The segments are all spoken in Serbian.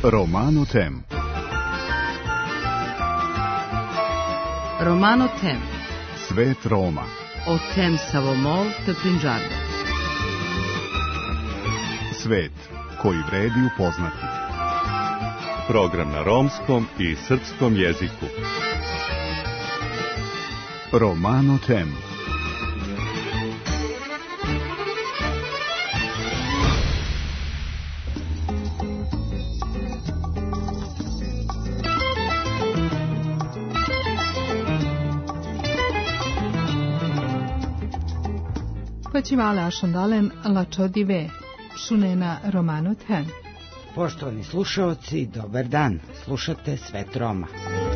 Romano Tem. Romano Tem. Svet Roma. O tem Savomol te Punjaba. Svet koji vredi upoznati. Program na romskom i srpskom jeziku. Romano Tem. Počivale Ašondalen Lačodive, šunena Romano Tem. Poštovani slušaoci, dobar dan. Slušate Svet Roma.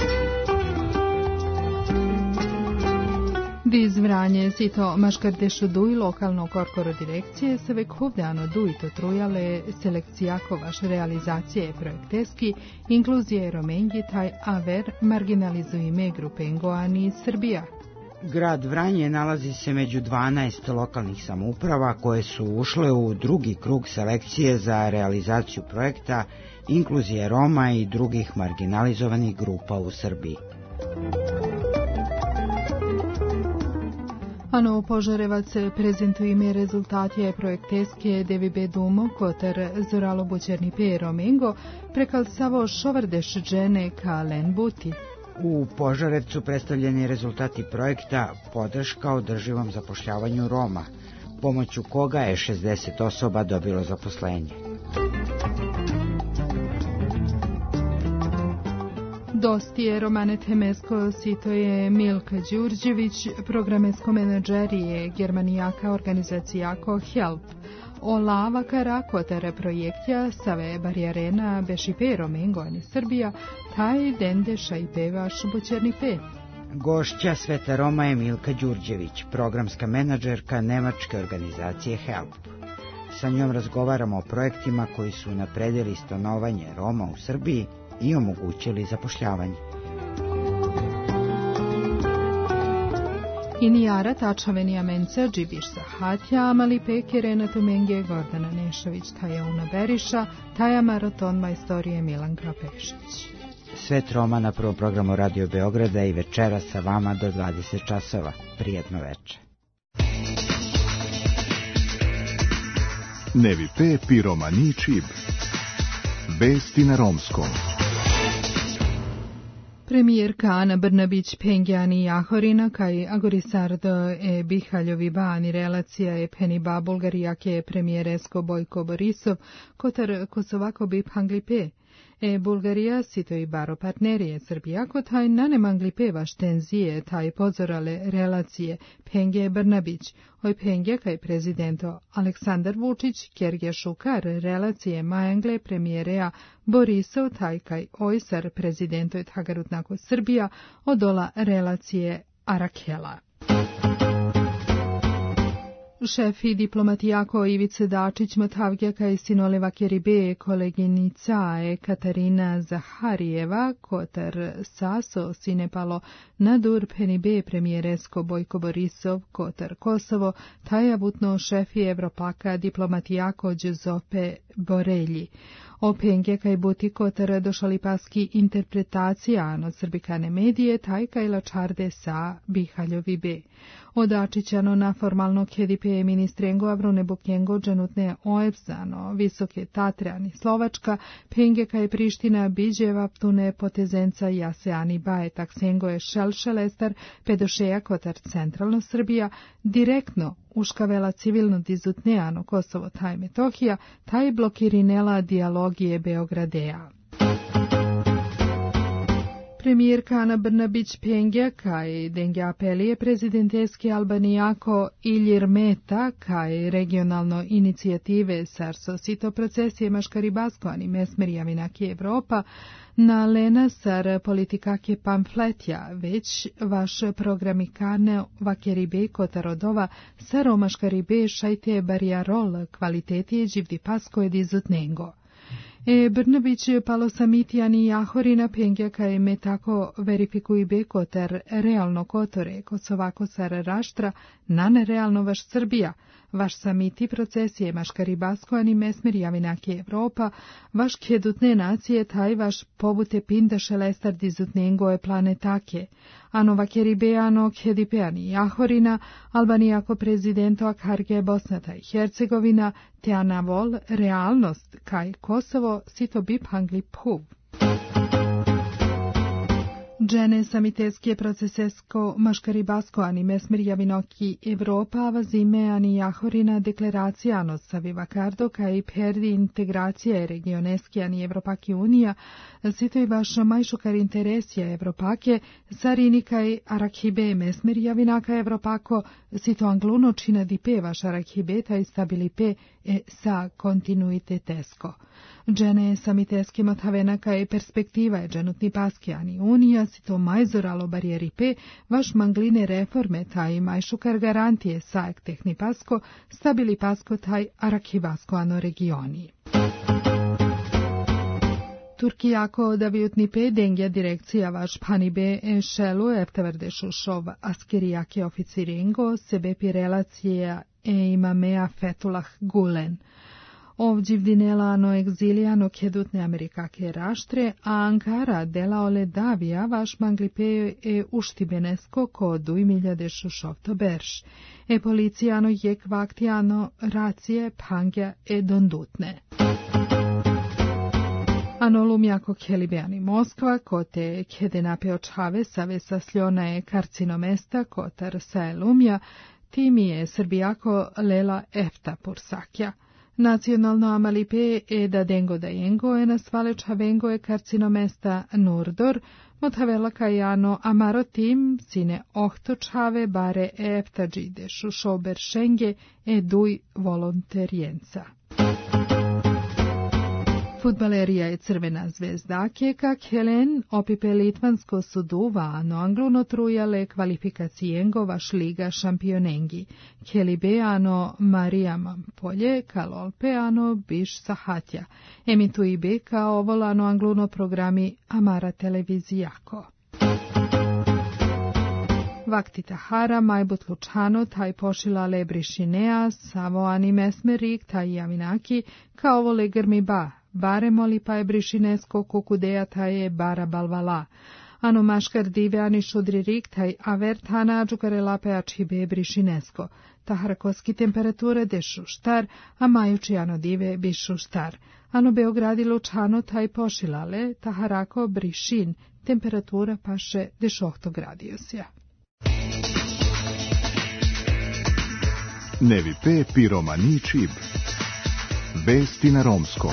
Diz Vranje sito maškardešu duj lokalno korkoro direkcije se vek hovdano duj to trujale selekcijako vaš realizacije projekteski, inkluzije romenji taj aver marginalizujime grupengoani iz Srbija. Grad Vranje nalazi se među 12 lokalnih samouprava koje su ušle u drugi krug selekcije za realizaciju projekta inkluzije Roma i drugih marginalizovanih grupa u Srbiji. Ano Požarevac prezentujeme rezultatje projekteske DVB Dumo koter Zoralo Bučerni P. Romengo prekal savo šovardeš žene ka Lenbuti. U Požarevcu predstavljeni rezultati projekta podrška održivom zapošljavanju Roma, pomoću koga je 60 osoba dobilo zaposlenje. Dostije Romane Temesko sito je Milka Đurđević, programesko menadžerije Germanijaka organizacijako HELP. Olava karakotere projektja save barijarena Bešipe Romengoani Srbija, taj dendeša i pevaš Bučerni P. Gošća Sveta Roma je Milka Đurđević, programska menadžerka nemačke organizacije HELP. Sa njom razgovaramo o projektima koji su napredili stanovanje Roma u Srbiji i omogućili zapošljavanje. Inijara tačavenija menca Džibiš Sahatja, Amali Pekere, Natomenge, Gordana Nešović, Taja Una Beriša, Taja Maraton majstorije Milanka Pešić. Svet Roma na prvom programu Radio Beograda i večera sa vama do 20 časova. Prijetno večer. Nevi P. Piromani Čib. Vesti na romskom. Premijerka Ana Brnabić Pengjani Jahorina kaj agorisardo e Bihaljovi bani relacija je peniba Bulgarijake premijeresko Bojko Borisov kotar Kosovako bi Panglipe. Bulgarija sito i baro partnerije Srbijako taj nanemanglipe vaš tenzije taj pozorale relacije Pengje Brnabić. Oj Pengje kaj prezidento Aleksandar Vučić kjerge šukar relacije majangle premijerea Borisov taj kaj ojsar prezidento je tagarutnako Srbija odola relacije Arakela. Šefi diplomatijako Ivice Dačić Motavgja kaj sinoleva Keribe koleginica je Katarina Zaharijeva kotar saso sinepalo nadur penibe premijeresko Bojko Borisov kotar Kosovo tajavutno šefi Evropaka diplomatijako Giuseppe Borelji. O penge kaj buti kotar došali paski interpretacija ano srbikane medije taj kaj lačarde sa Bihaljovi B. Odačićano na formalno KDP ministrengo Avrone Bukjengo dženutne oepzano Visoke Tatre ani Slovačka, penge kaj Priština Biđeva ptune potezenca Jaseani Baje taksengo je šelšelestar pedošeja kotar centralno Srbija, direktno uškavela civilno dizutneano Kosovo taj Metohija, taj blokirinela dijalogije Beogradeja. Premijerka Ana Brnabić Pengja kaj denga apelije prezidenteski Albanijako Ilir Meta kaj regionalno inicijative sarso sito procesije maškaribasko ani mesmerijavinaki Evropa na lena sar politikake pamfletja, već vaš programikane vakeribe kotarodova sar omaškaribe šajte barijarol kvaliteti živdi pasko edizutnengo. Brnabić palo samitijani Jahorina Pengja kaj me tako verifikujbe kotar realno kotore Kosovako sar raštra na nerealno vaš Srbija, vaš samiti procesije, maškari basko animesmer javinaki Evropa, vaš kjedutne nacije, taj vaš pobute pinda šelestar dizutnengo je planetake, ano vakeribeano kjedipeani Jahorina, Albanijako prezidento Akarge Bosnata i Hercegovina, te anavol realnost, kaj Kosovo sito bip hangli puv. Džene samiteske procesesko maškaribasko animesmer javinoki Evropa avazime ani Jahorina deklaracijano savi vakardo kaj perdi integracija regioneski ani Evropaki unija sito i vaš majšukar interesija Evropake sarini kaj arakhibe mesmer javinaka Evropako sito angluno čina dipe vaš arakhibe taj stabilipe e sa kontinuitetesko. Džene samiteske mathavena kaj perspektiva je dženutni paski ani unija to majzoralo barijeri pe, vaš mangline reforme taj majšukar garantije sajek tehni pasko, stabili pasko taj arakivasko ano regioni. Turkijako da vjutni pe dengja direkcija vaš panibe šelu eftevrdešu šov askerijake oficiringo sebepi relacija imamea Fethullah Gulen. Ovdjivdinelano egzilijano kjedutne Amerikake raštre, a Ankara delaole davija vaš manglipe uštibenesko kodu i miljadeš šovto berš. Policijano je kvaktijano racije pangja dondutne. Ano lumjako kjelibeani Moskva, kote kjedenape očave save sa sljona karcinomesta kotar sa lumja, timi je Srbijako lela efta pursakja. Nacionalno amalipe da dengo da jengo nasvale čavengo karcinomesta Nurdor, motavela kajano amaro tim sine ohto čave bare eftađide šušober šenge duj volonterijenca. Futbalerija je Crvena zvezdake, kak Helen opipe Litvansko suduva, no angluno trujale kvalifikacijengo vaš liga šampionengi. Kelibeano Marijama polje, kalolpeano biš sahatja. Emitui be kao volano angluno programi Amara televizijako. Vakti Tahara, Majbut Lučano, taj pošila Lebrišinea, Savo Animesmerik, taj Javinaki, kao vole grmi ba. Baremoli pa je brišinesko kukudeja taje bara balvala. Ano maškar dive ani šudririk taj avertana džukarelape ačibe brišinesko. Taharakoski temperature dešu štar, a majuči ano dive bišu štar. Ano Beogradi Lučano taj pošilale, taharako brišin, temperatura paše dešohto gradijosja. Nevi pe piromani čib. Vesti na romskom.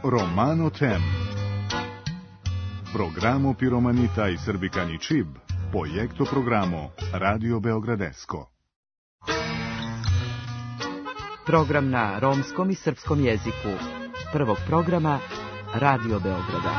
Romano Tem. Programo Piromanita i Srbikani Čib, projekto programo Radio Beogradesko. Program na romskom i srpskom jeziku. Prvog programa Radio Beograda.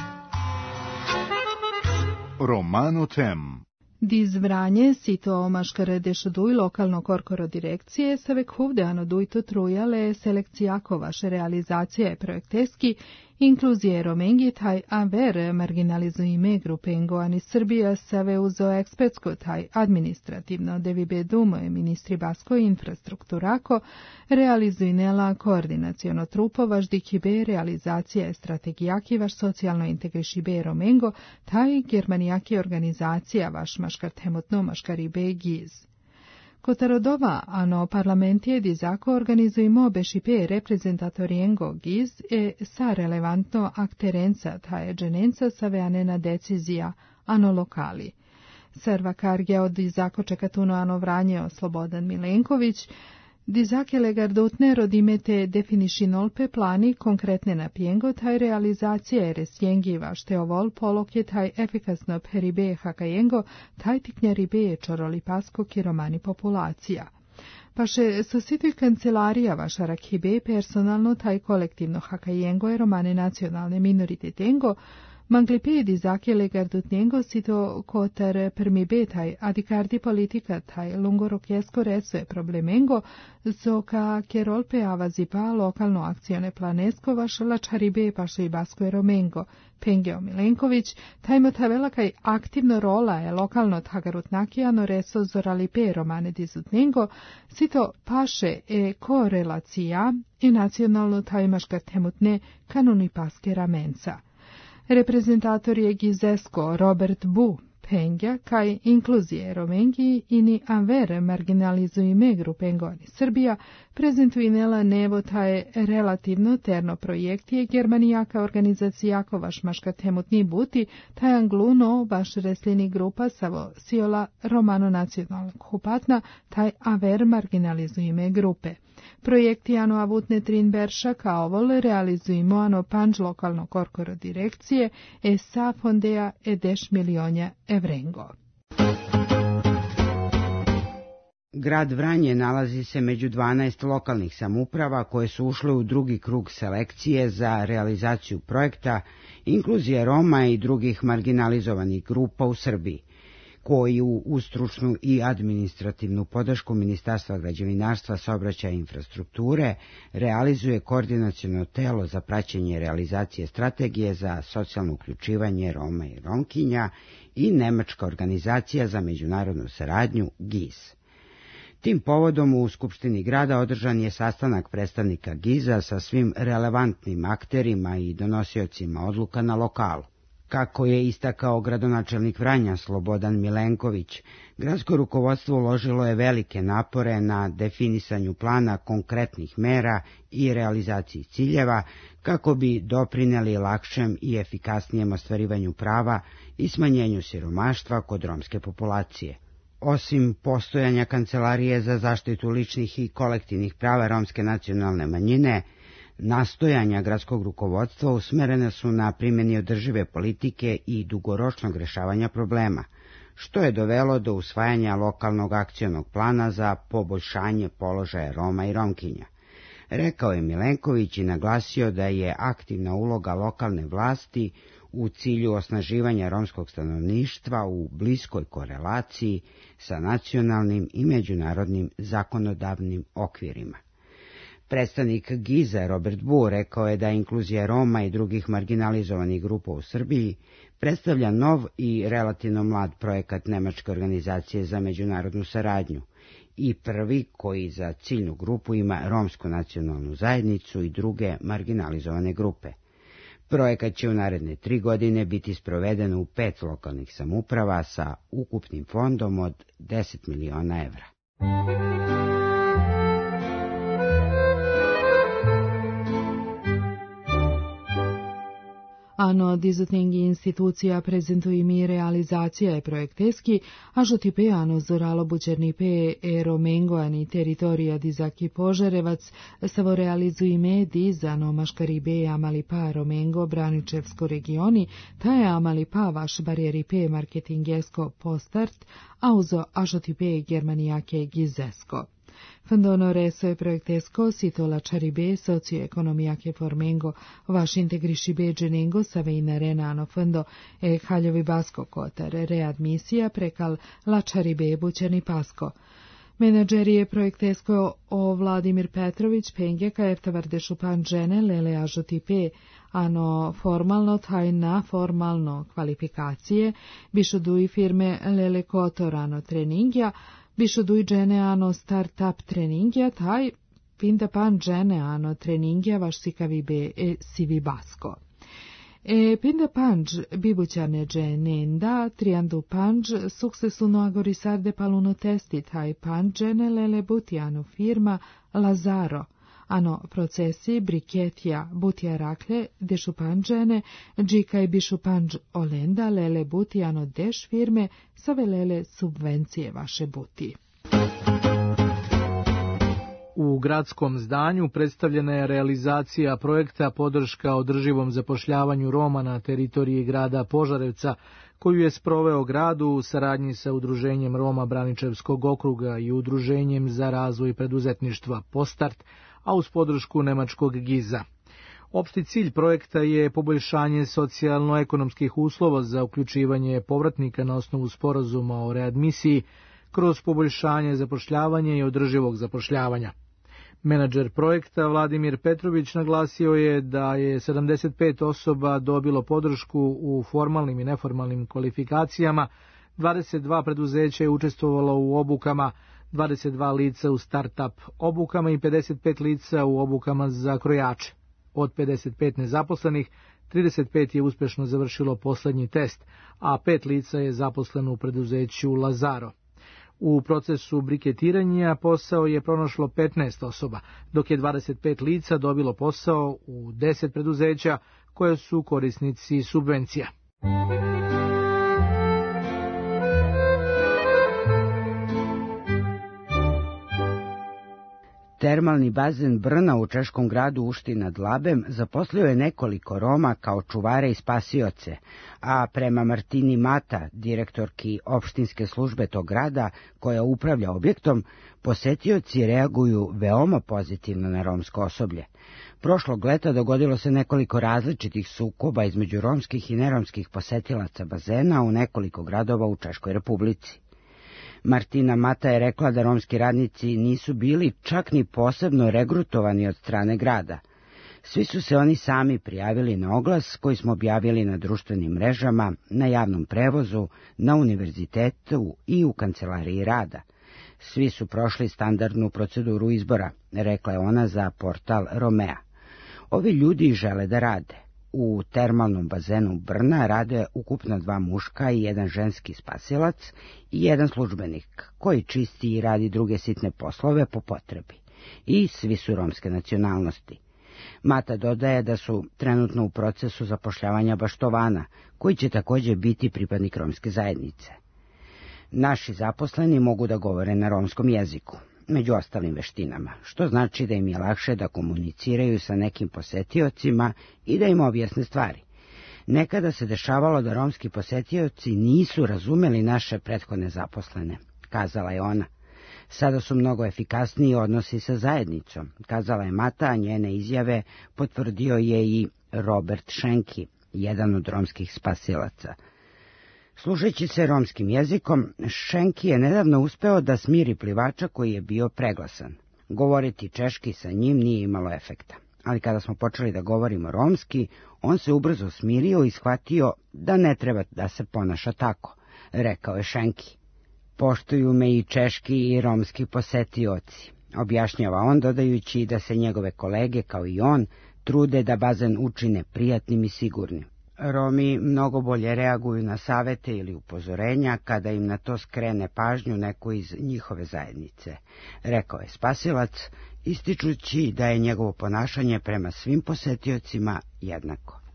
Romano Tem. Diz Vranje sito omaškare dešuduj lokalno korkoro direkcije se vek huvdeano dujto trujale selekcijako vaše realizacije projekteski inkluzije romengi taj aver marginalizujime grupengo ani Srbija save uzo ekspertsko taj administrativno devibe dumoje ministri basko infrastrukturako realizujnela koordinaciono trupo vaš dikibe realizacije strategijaki vaš socijalno integrišibe romengo taj germanijaki organizacija vaš maškar temotno maškaribe giz. Kotarodova ano parlamentije dizako organizujemo bešipe reprezentatorijengo giz sa relevantno akterenca taje dženenca sa veanena decizija ano lokali. Serva kargja od dizako čekatuno ano Vranje Slobodan Milenković, dizake legardutne rodimete definišinolpe plani konkretne napijengo taj realizacije resjengiva šteovol polok je taj efikasno peribe hakajengo taj tiknjaribe čorolipasko kiromani populacija. Paše sosituj kancelarija vaša rakhibe personalno taj kolektivno hakajengo je romane nacionalne minoritetengo manglipe dizake legardutnjengo sito kotar permibe taj adikardi politika taj lungorokjesko resue problemengo zoka kerolpe avazipa lokalno akcione planesko vaš lačaribe paše i basko je romengo. Pengeo Milenković, tajmo tavela kaj aktivno rola je lokalno tagarutnakijano reso zoralipe romane dizutnjengo sito paše korelacija i nacionalno tajmaškar temutne kanuni paske ramenca. Reprezentator je gizesko Robert Bu, Pengja, kaj inkluzije romengi ini aver marginalizujime grupengoni Srbija, prezentuinela nevo taj relativno terno projektije germanijaka organizacijako vaš maška temutni buti, taj angluno vaš reslini grupa savo siola romano nacionalnog hupatna, taj aver marginalizujime grupe. Projekti ano avutne trin berša kao vole realizujemo ano panč lokalno korkoro direkcije sa fondeja 10 milionja evrengo. Grad Vranje nalazi se među 12 lokalnih samouprava koje su ušle u drugi krug selekcije za realizaciju projekta inkluzije Roma i drugih marginalizovanih grupa u Srbiji, koju uz stručnu i administrativnu podršku Ministarstva građevinarstva, saobraćaja i infrastrukture realizuje koordinaciono telo za praćenje realizacije strategije za socijalno uključivanje Roma i Romkinja i Nemačka organizacija za međunarodnu saradnju GIZ. Tim povodom u Skupštini grada održan je sastanak predstavnika GIZ-a sa svim relevantnim akterima i donosiocima odluka na lokalu. Kako je istakao gradonačelnik Vranja Slobodan Milenković, gradsko rukovodstvo uložilo je velike napore na definisanju plana konkretnih mera i realizaciji ciljeva kako bi doprineli lakšem i efikasnijem ostvarivanju prava i smanjenju siromaštva kod romske populacije. Osim postojanja Kancelarije za zaštitu ličnih i kolektivnih prava romske nacionalne manjine, nastojanja gradskog rukovodstva usmerene su na primjeni održive politike i dugoročnog rešavanja problema, što je dovelo do usvajanja lokalnog akcionog plana za poboljšanje položaja Roma i Romkinja. Rekao je Milenković i naglasio da je aktivna uloga lokalne vlasti u cilju osnaživanja romskog stanovništva u bliskoj korelaciji sa nacionalnim i međunarodnim zakonodavnim okvirima. Predstavnik GIZ-a Robert Bu rekao je da inkluzija Roma i drugih marginalizovanih grupa u Srbiji predstavlja nov i relativno mlad projekat Nemačke organizacije za međunarodnu saradnju i prvi koji za ciljnu grupu ima romsku nacionalnu zajednicu i druge marginalizovane grupe. Projekat će u naredne 3 godine biti sproveden u 5 lokalnih samouprava sa ukupnim fondom od 10 miliona evra. ano dizutning institucija prezentuje mi realizacija je projekteski, a žotipe ano zoralo bučernipe Romengo ani teritorija dizaki Požarevac, savo realizuje me dizano maškaribe amalipa Romengo Braničevsko regioni, taje amalipa vaš barijeripe marketingesko postart, a uzo ažotipe Germanijake gizesko. Fondo reso projektesko sitola čaribe socioekonomijake formengo vaš integrišibe dženengo savejna renano fondo haljovi basko kotar readmisija prekal la čaribe bućeni pasko. Menadžer je projektesko o Vladimir Petrović pengeka eftavarde šupan žene lele ažotipe, ano formalno taj na formalno kvalifikacije, bišu duji firme lele kotorano treningja, bišu duj džene ano start-up treningja, taj pinda pan džene ano treningja vaš sikavi be sivi basko. Pinda panđ bibućane dženenda, triandu panđ, suksesuno agorisarde paluno testi, taj panđ džene lele butijano firma Lazaro, ano procesi briketja butija rakle, dešu panđene, džika i bišu panđ olenda, lele butijano deš firme, save lele subvencije vaše buti. U gradskom zdanju predstavljena je realizacija projekta podrška održivom zapošljavanju Roma na teritoriji grada Požarevca, koju je sproveo grad u saradnji sa Udruženjem Roma Braničevskog okruga i Udruženjem za razvoj preduzetništva Postart, a uz podršku nemačkog GIZ-a. Opšti cilj projekta je poboljšanje socijalno-ekonomskih uslova za uključivanje povratnika na osnovu sporazuma o readmisiji kroz poboljšanje zapošljavanja i održivog zapošljavanja. Menadžer projekta Vladimir Petrović naglasio je da je 75 osoba dobilo podršku u formalnim i neformalnim kvalifikacijama, 22 preduzeća je učestvovalo u obukama, 22 lica u start-up obukama i 55 lica u obukama za krojače. Od 55 nezaposlenih, 35 je uspješno završilo poslednji test, a 5 lica je zaposleno u preduzeću Lazaro. U procesu briketiranja posao je pronašlo 15 osoba, dok je 25 lica dobilo posao u 10 preduzeća koje su korisnici subvencija. Termalni bazen Brna u češkom gradu Ušti nad Labem zaposlio je nekoliko Roma kao čuvare i spasioce, a prema Martini Mata, direktorki opštinske službe tog grada koja upravlja objektom, posetioci reaguju veoma pozitivno na romsko osoblje. Prošlog leta dogodilo se nekoliko različitih sukoba između romskih i neromskih posetilaca bazena u nekoliko gradova u Češkoj Republici. Martina Mata je rekla da romski radnici nisu bili čak ni posebno regrutovani od strane grada. Svi su se oni sami prijavili na oglas koji smo objavili na društvenim mrežama, na javnom prevozu, na univerzitetu i u kancelariji rada. Svi su prošli standardnu proceduru izbora, rekla je ona za portal Romea. Ovi ljudi žele da rade. U termalnom bazenu Brna rade ukupno 2 muška i 1 ženski spasilac i 1 službenik, koji čisti i radi druge sitne poslove po potrebi. I svi su romske nacionalnosti. Mata dodaje da su trenutno u procesu zapošljavanja baštovana, koji će također biti pripadnik romske zajednice. Naši zaposleni mogu da govore na romskom jeziku, među ostalim veštinama, što znači da im je lakše da komuniciraju sa nekim posetiocima i da im objasne stvari. Nekada se dešavalo da romski posetioci nisu razumeli naše prethodne zaposlene, kazala je ona. Sada su mnogo efikasniji odnosi sa zajednicom, kazala je Mata, a njene izjave potvrdio je i Robert Šenki, jedan od romskih spasilaca. Služeći se romskim jezikom, Šenki je nedavno uspeo da smiri plivača koji je bio preglasan. Govoriti češki sa njim nije imalo efekta, ali kada smo počeli da govorimo romski, on se ubrzo smirio i shvatio da ne treba da se ponaša tako, rekao je Šenki. Poštuju me i češki i romski posetioci, objašnjava on, dodajući da se njegove kolege, kao i on, trude da bazen učine prijatnim i sigurnim. Romi mnogo bolje reaguju na savete ili upozorenja kada im na to skrene pažnju neko iz njihove zajednice, rekao je spasilac, ističući da je njegovo ponašanje prema svim posetiocima jednako.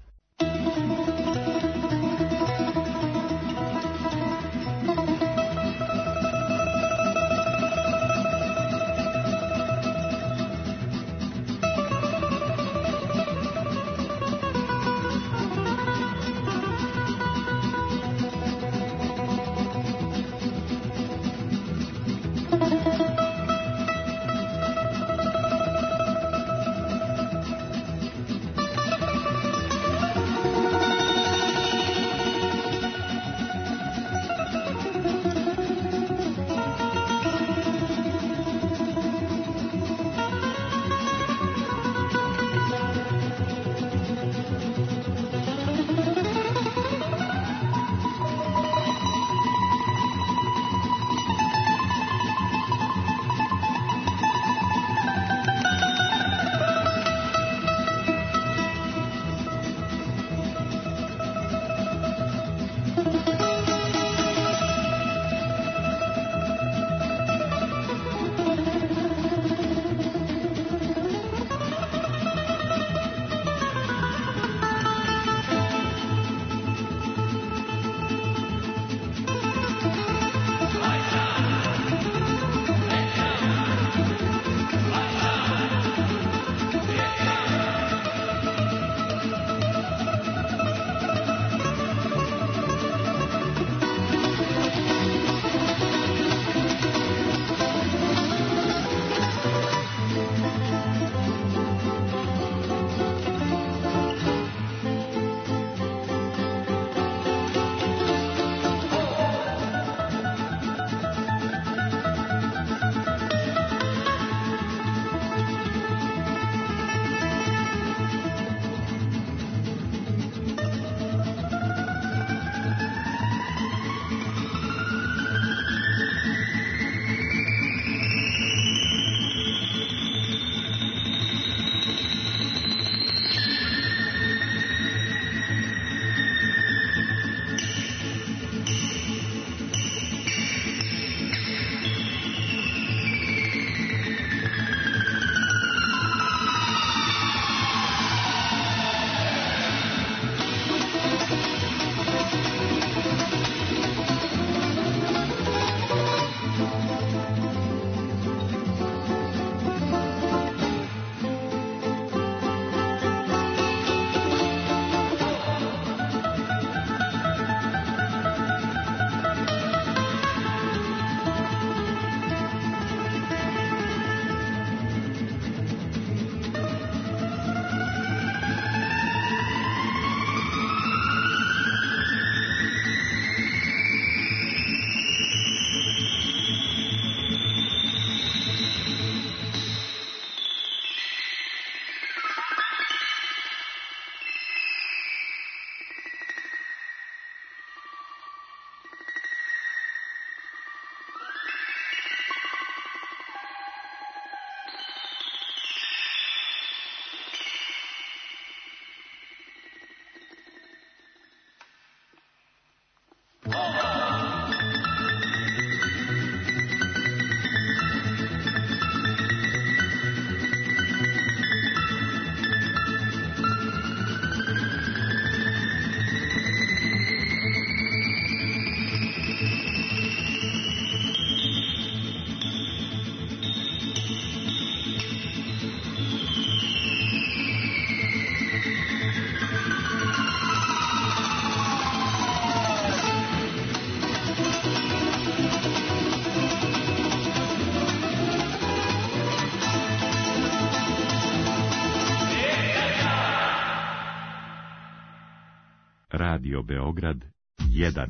Radio Beograd 1.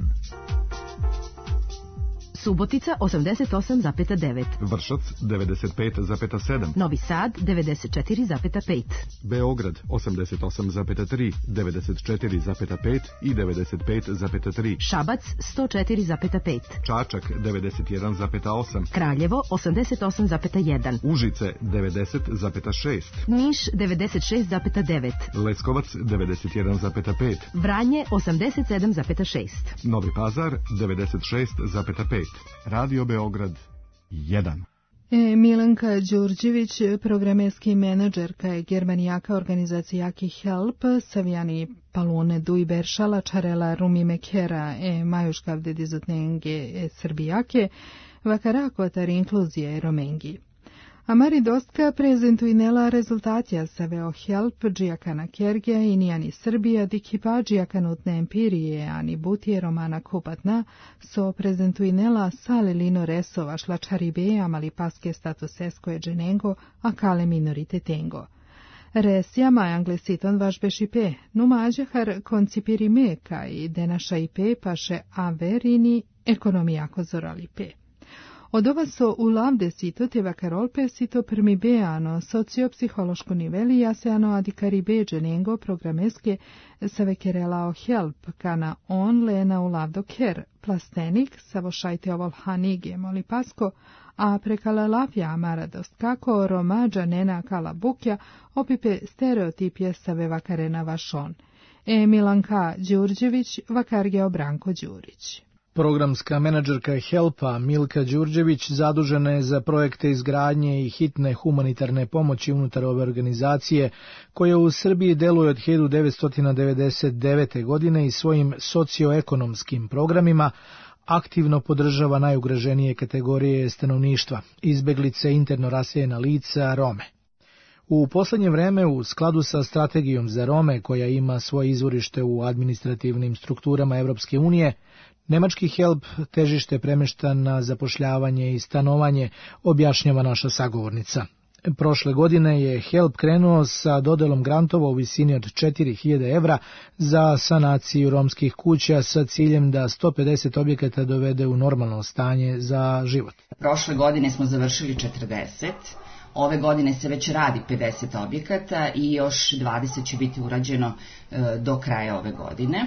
Subotica 88,9. Vršac 95,7. Novi Sad 94,5. Beograd 88,3, 94,5 i 95,3. Šabac 104,5. Čačak 91,8. Kraljevo 88,1. Užice 90,6. Niš 96,9. Leskovac 91,5. Vranje 87,6. Novi Pazar 96,5. Radio Beograd 1. Milanka Đurđević, programerski menadžerka je Germanijaka organizacijaki HELP, Savjani Palone Duj Beršala, Čarela Rumi Mekera Majuškavde dizutnenge Srbijake, Vakarakotar inkluzije Romengi. Amari Dostka prezentuinela rezultacija saveo HELP džijakana Kergija i nijani Srbija dikipa džijakanutne empirije ani butije romana kupatna so prezentuinela sale lino resova šlačaribe amali paske status eskoje dženengo a kale minorite tengo. Resja maj anglesiton vaš bešipe, numađahar koncipirime kaj denaša ipe paše averini ekonomijako zoralipe. Od ova so u lavde sito te vakarolpe sito permibeano sociopsihološko niveli jaseano adikaribe dženengo programeske savekerelao help kana on lena u lavdo ker plastenik savošajte ovol hanige moli pasko a prekala lapja amaradost kako romađa nena kala bukja opipe stereotipje save vakarena vašon. Milanka Đurđević, vakargeo Branko Đurić. Programska menadžerka HELP-a Milka Đurđević zadužena je za projekte izgradnje i hitne humanitarne pomoći unutar ove organizacije, koja u Srbiji deluje od 1999. godine i svojim socioekonomskim programima aktivno podržava najugroženije kategorije stanovništva, izbeglice, interno raseljena lica, Rome. U poslednje vreme, u skladu sa strategijom za Rome, koja ima svoje izvorište u administrativnim strukturama Evropske unije, nemački HELP težište premešta na zapošljavanje i stanovanje, objašnjava naša sagovornica. Prošle godine je HELP krenuo sa dodelom grantova u visini od 4.000 evra za sanaciju romskih kuća sa ciljem da 150 objekata dovede u normalno stanje za život. Prošle godine smo završili 40. Ove godine se već radi 50 objekata i još 20 će biti urađeno do kraja ove godine.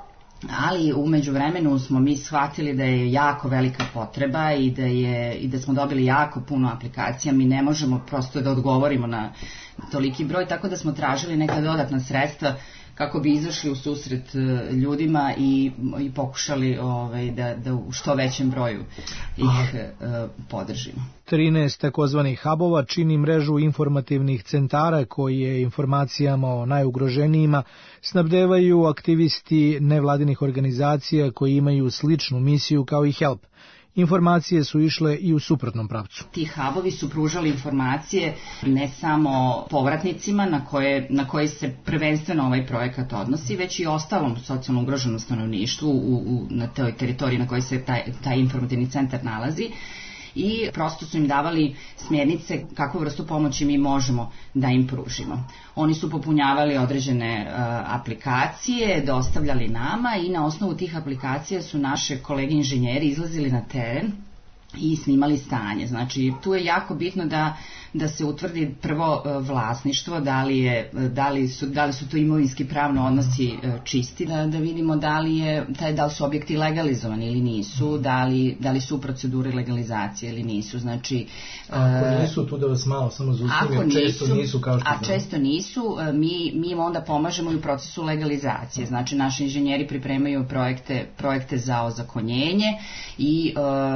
Ali u međuvremenu smo mi shvatili da je jako velika potreba i da smo dobili jako puno aplikacija. Mi ne možemo prosto da odgovorimo na toliki broj, tako da smo tražili neka dodatna sredstva kako bi izašli u susret ljudima i pokušali da u što većem broju ih podržimo. 13 takozvanih hubova čini mrežu informativnih centara koje informacijama o najugroženijima snabdevaju aktivisti nevladinih organizacija koji imaju sličnu misiju kao i HELP. Informacije su išle i u suprotnom pravcu. Ti hubovi su pružali informacije ne samo povratnicima na koje se prvenstveno ovaj projekat odnosi, već i ostalom socijalno ugroženom stanovništvu na toj teritoriji na kojoj se taj informativni centar nalazi. I prosto su im davali smjernice kakvu vrstu pomoći mi možemo da im pružimo. Oni su popunjavali određene aplikacije, dostavljali nama i na osnovu tih aplikacija su naše kolege inženjeri izlazili na teren i snimali stanje. Znači, tu je jako bitno da se utvrdi prvo vlasništvo, da li su to imovinski pravno odnosi čisti, da vidimo da li su objekti legalizovani ili nisu, da li su u proceduri legalizacije ili nisu. Znači, ako nisu, tu da vas malo samo zaustavim, često nisu kao što znamo. A često nisu, mi im onda pomažemo i u procesu legalizacije. Znači, naši inženjeri pripremaju projekte za ozakonjenje i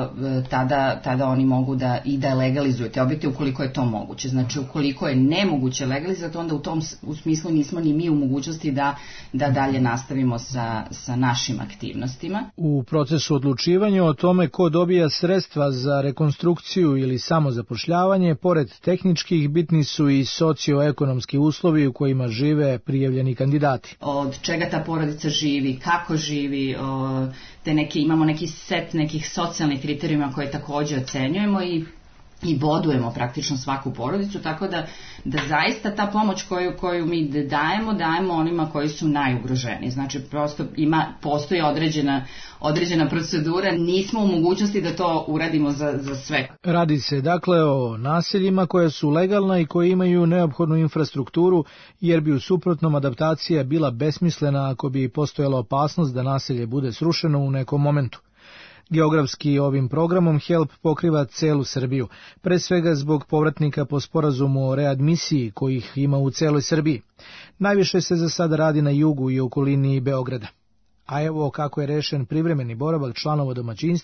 tada oni mogu da legalizuju te objekte ukoliko je to moguće. Znači, ukoliko je nemoguće legalizati, onda u smislu nismo ni mi u mogućnosti da dalje nastavimo sa našim aktivnostima. U procesu odlučivanja o tome ko dobija sredstva za rekonstrukciju ili samozapošljavanje, pored tehničkih, bitni su i socioekonomski uslovi u kojima žive prijavljeni kandidati. Od čega ta porodica živi, kako živi, imamo neki set nekih socijalnih kriterijuma koje također ocenjujemo i bodujemo praktično svaku porodicu, tako da zaista ta pomoć koju mi dajemo onima koji su najugroženiji. Znači, prosto postoji određena procedura, nismo u mogućnosti da to uradimo za sve. Radi se dakle o naseljima koja su legalna i koje imaju neophodnu infrastrukturu, jer bi u suprotnom adaptacija bila besmislena ako bi postojala opasnost da naselje bude srušeno u nekom momentu. Geografski ovim programom HELP pokriva celu Srbiju, pre svega zbog povratnika po sporazumu o readmisiji kojih ima u celoj Srbiji. Najviše se za sada radi na jugu i okolini Beograda. A evo kako je rešen privremeni boravak članova domaćinstva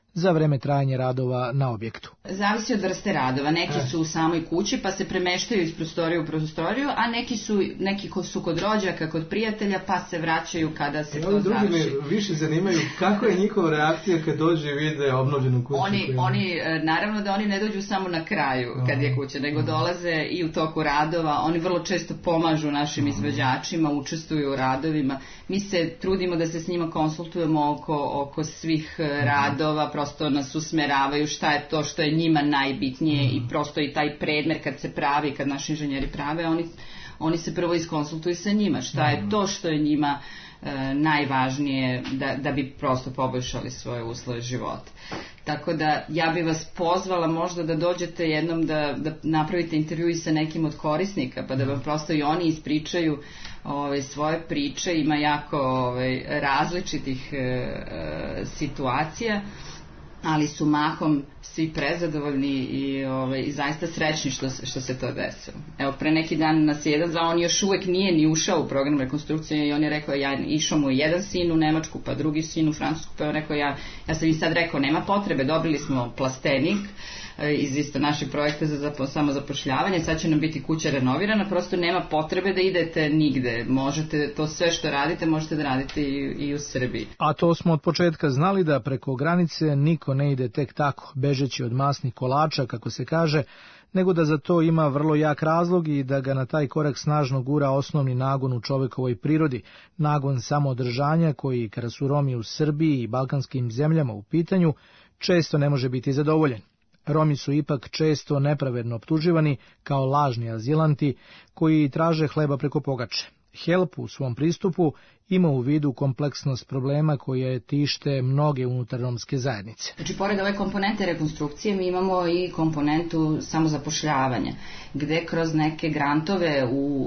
za vreme trajanja radova na objektu. Zavisi od vrste radova. Neki su u samoj kući pa se premeštaju iz prostorije u prostoriju, a neki su kod rođaka, kod prijatelja pa se vraćaju kada se to završi. Drugi me više zanimaju kako je njihova reakcija kad dođe i vide obnovljenu kuću. Oni naravno da oni ne dođu samo na kraju kad je kuća, nego dolaze i u toku radova. Oni vrlo često pomažu našim izvođačima, učestvuju u radovima. Mi se trudimo da se s njima konsultujemo oko svih radova, prosto nas usmeravaju šta je to što je njima najbitnije i prosto i taj predmer kad se pravi, kad naši inženjeri prave, oni se prvo iskonsultuju sa njima, šta je to što je njima najvažnije da bi prosto poboljšali svoje uslove života. Tako da ja bih vas pozvala možda da dođete jednom da napravite intervju i sa nekim od korisnika, pa da vam prosto i oni ispričaju svoje priče. Ima jako različitih situacija, ali su mahom svi prezadovoljni i zaista srećni što se to desilo. Evo, pre neki dan nas je jedan on još uvek nije ni ušao u program rekonstrukcije i on je rekao, išao mu jedan sin u Nemačku, pa drugi sin u Francusku, pa je rekao, ja sam im sad rekao, nema potrebe, dobili smo plastenik iz isto našeg projekta za samozapošljavanje, sad će nam biti kuća renovirana, prosto nema potrebe da idete nigde, možete to sve što radite, možete da radite i u Srbiji. A to smo od početka znali, da preko granice niko ne ide tek tako, bežeći od masnih kolača, kako se kaže, nego da za to ima vrlo jak razlog i da ga na taj korak snažno gura osnovni nagon u čovekovoj prirodi, nagon samoodržanja koji, kada su Romi u Srbiji i balkanskim zemljama u pitanju, često ne može biti zadovoljen. Romi su ipak često nepravedno optuživani kao lažni azilanti koji traže hleba preko pogače. HELP u svom pristupu ima u vidu kompleksnost problema koje tište mnoge unutar romske zajednice. Znači, pored ove komponente rekonstrukcije, mi imamo i komponentu samozapošljavanja, gde kroz neke grantove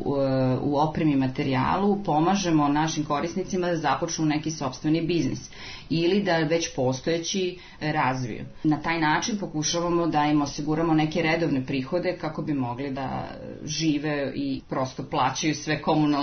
u opremi i materijalu pomažemo našim korisnicima da započnu neki sopstveni biznis ili da već postojeći razviju. Na taj način pokušavamo da im osiguramo neke redovne prihode kako bi mogli da žive i prosto plaćaju sve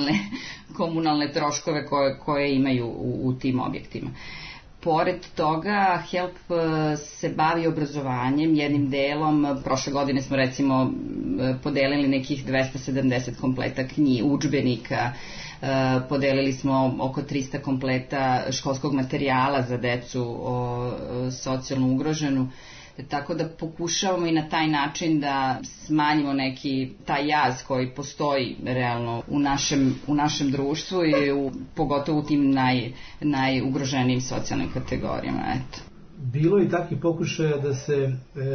komunalne troškove koje imaju u tim objektima. Pored toga, HELP se bavi obrazovanjem jednim delom. Prošle godine smo recimo podelili nekih 270 kompleta udžbenika, podelili smo oko 300 kompleta školskog materijala za decu socijalno ugroženu. Tako da pokušavamo i na taj način da smanjimo neki taj jaz koji postoji realno u našem društvu i pogotovo u tim najugroženijim socijalnim kategorijama. Eto. Bilo je takvih pokušaja da se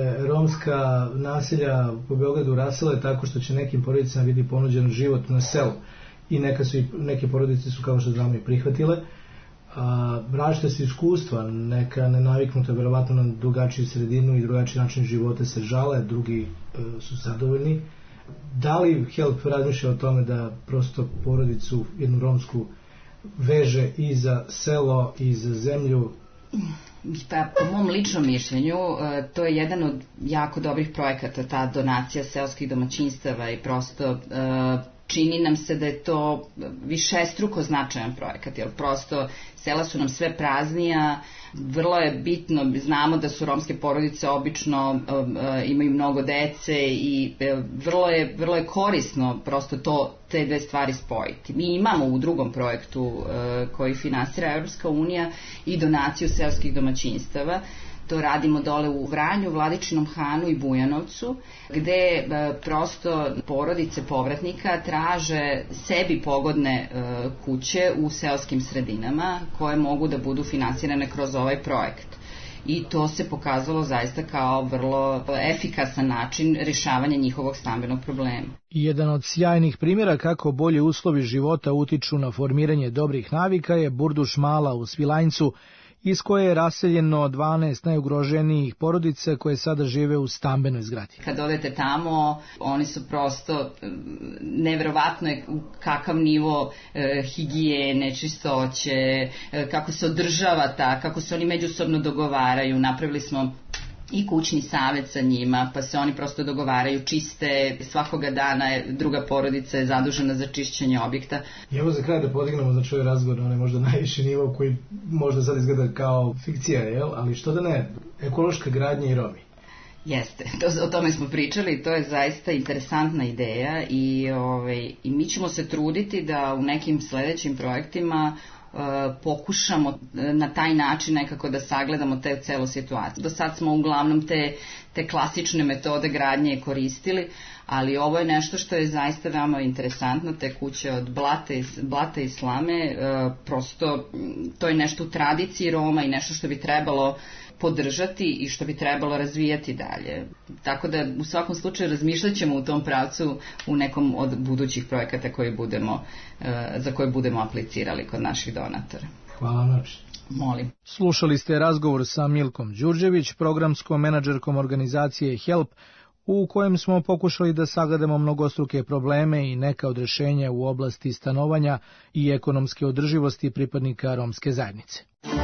romska naselja po Beogradu rasele tako što će nekim porodicama biti ponuđen život na selu i neke porodice su, kao što znamo, i prihvatile. Različite su iskustva, neka nenaviknuta verovatno na drugačiju sredinu i drugačiji način života se žale, drugi su zadovoljni. Da li HELP razmišlja o tome da prosto porodicu jednu romsku veže i za selo i za zemlju? Pa, po mom ličnom mišljenju, to je jedan od jako dobrih projekata, ta donacija seoskih domaćinstava i prosto čini nam se da je to višestruko značajan projekat, jer prosto sela su nam sve praznija, vrlo je bitno, znamo da su romske porodice obično imaju mnogo dece i vrlo je korisno prosto te dve stvari spojiti. Mi imamo u drugom projektu koji finansira Evropska unija i donaciju seoskih domaćinstava. To radimo dole u Vranju, Vladičinom Hanu i Bujanovcu, gde prosto porodice povratnika traže sebi pogodne kuće u seoskim sredinama koje mogu da budu finansirane kroz ovaj projekt. I to se pokazalo zaista kao vrlo efikasan način rješavanja njihovog stambenog problema. Jedan od sjajnih primjera kako bolje uslovi života utiču na formiranje dobrih navika je Burduš Mala u Svilajncu, iz koje je raseljeno 12 najugroženijih porodica koje sada žive u stambenoj zgradi. Kad odete tamo, oni su prosto, neverovatno je kakav nivo higijene, čistoće, kako se održava kako se oni međusobno dogovaraju. Napravili smo i kućni savjet sa njima, pa se oni prosto dogovaraju, čiste, svakoga dana druga porodica je zadužena za čišćenje objekta. I evo za kraj da podignemo znači ovaj razgovor na onaj možda najviši nivo koji možda sad izgleda kao fikcija, jel? Ali što da ne, ekološka gradnja i Romi. Jeste, o tome smo pričali, to je zaista interesantna ideja i mi ćemo se truditi da u nekim sledećim projektima pokušamo na taj način nekako da sagledamo te celu situaciju. Do sad smo uglavnom te klasične metode gradnje koristili, ali ovo je nešto što je zaista veoma interesantno, te kuće od blata i slame, prosto to je nešto u tradiciji Roma i nešto što bi trebalo podržati i što bi trebalo razvijati dalje. Tako da u svakom slučaju razmišljat ćemo u tom pravcu u nekom od budućih projekata za koje budemo aplicirali kod naših donatora. Hvala noć. Molim. Slušali ste razgovor sa Milkom Đurđević, programskom menadžerkom organizacije HELP, u kojem smo pokušali da sagledamo mnogostruke probleme i neka od rješenja u oblasti stanovanja i ekonomske održivosti pripadnika romske zajednice.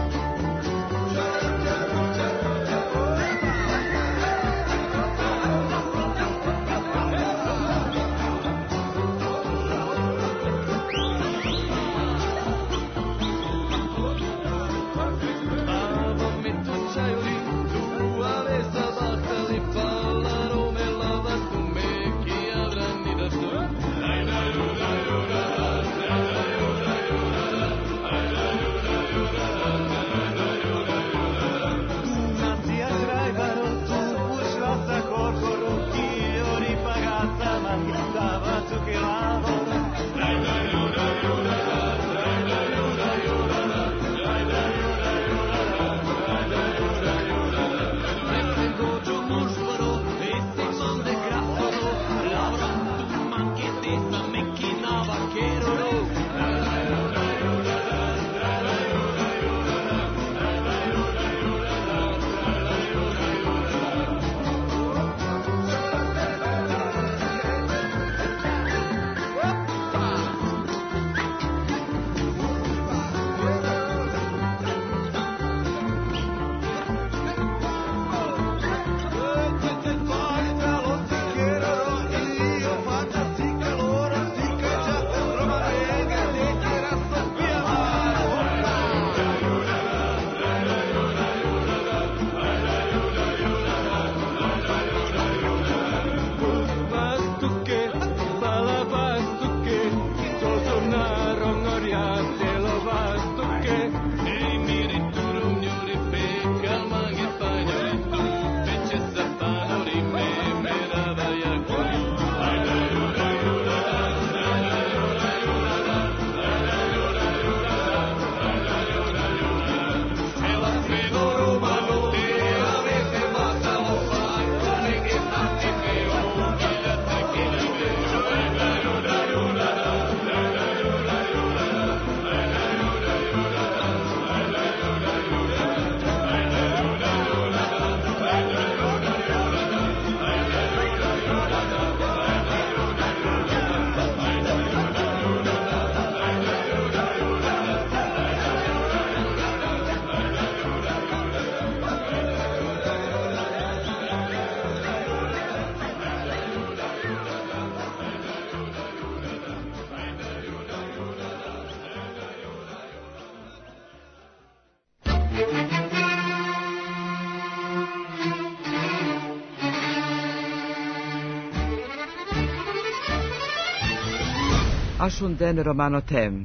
Ashunden Romano Tem.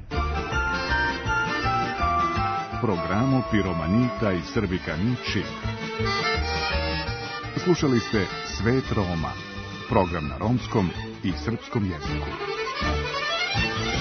Programo Piromanita i Srbikanići. Slušali ste Svet Roma, program na romskom i srpskom jeziku.